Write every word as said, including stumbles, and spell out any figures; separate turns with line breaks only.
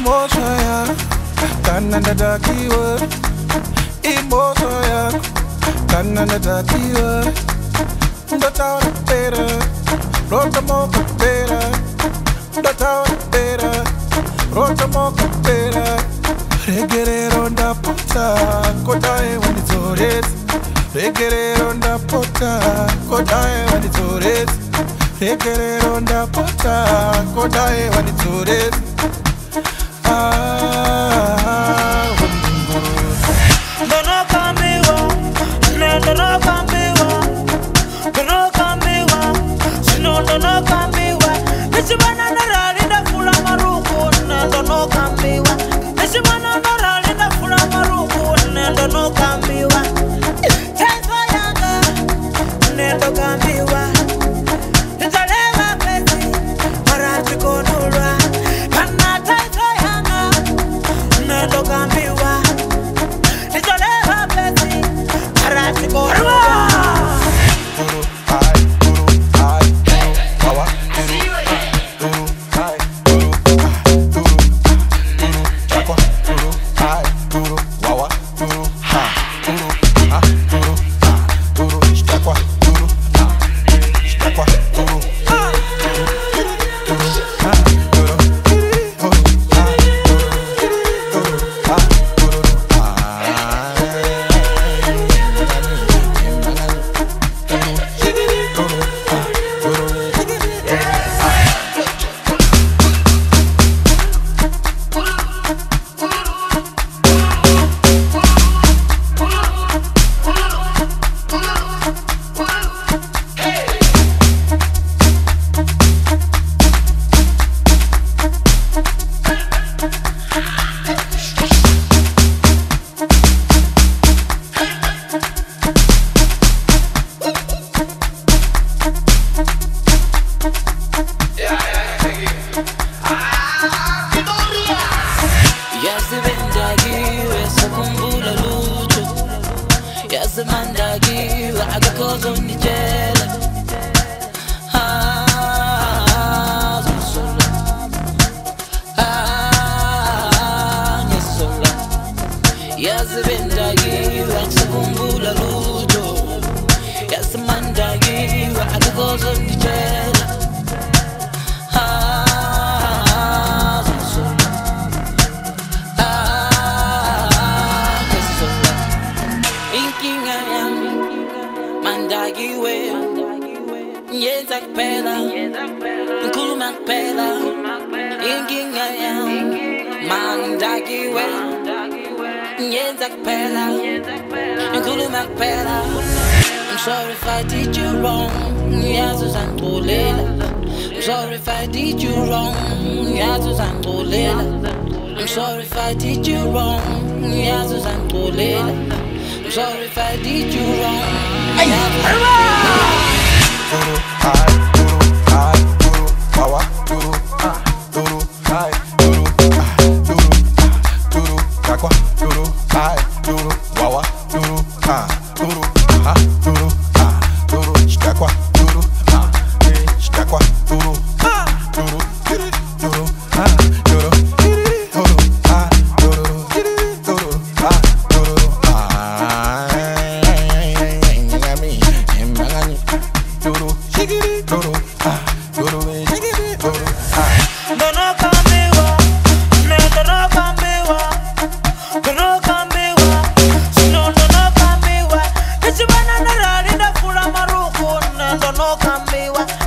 Emotion, kananda dakiwa. Emotion, kananda dakiwa. Ndota pera, rota moka pera. Ndota pera, rota moka pera. Regere ronda pota, kodae wanitores. Regere ronda pota, kodae wanitores. Regere ronda pota, kodae wanitores. Ah,
Dono kambiwa, ne dono kambiwa, dono kambiwa, sino dono kambiwa. Nishibana na rali na fula maruku, ne dono kambiwa. Nishibana na rali na fula maruku, ne dono kambiwa. Tenso yanga, ne dono kambiwa. Nitalewa pesi, marati konulwa. Kana tenso yanga, ne dono kambiwa. Nitalewa pesi, marati konulwa.
I'm sorry if I did you wrong. I'm sorry if I did you wrong. I'm sorry if I did you wrong. I'm sorry if I did you wrong.
Don't know,